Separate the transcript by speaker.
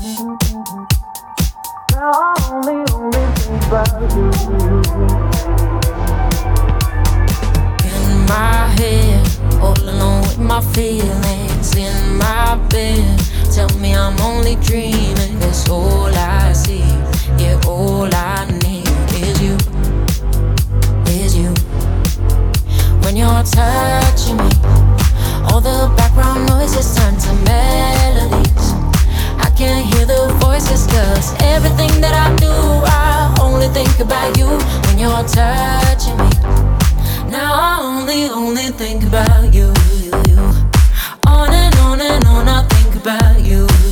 Speaker 1: Now I only think about you. In my head, all alone with my feelings. In my bed, tell me I'm only dreaming. That's all I see. Yeah, all I need is you. Is you. When you're touching me, all the background noises turn to melodies. I can't hear the voices, cause everything that I do, I only think about you. When you're touching me, now I only think about you. On and on I think about you.